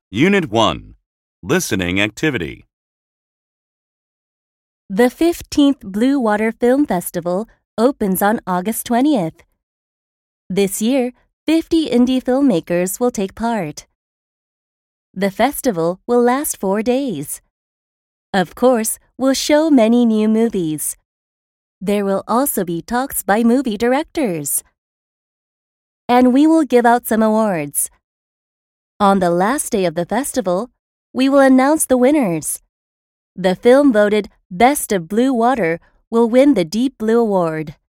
Unit 1. Listening Activity. The 15th Blue Water Film Festival opens on August 20th. This year, 50 indie filmmakers will take part. The festival will last 4 days. Of course, we'll show many new movies. There will also be talks by movie directors. And we will give out some awards. On the last day of the festival, we will announce the winners. The film voted Best of Blue Water will win the Deep Blue Award.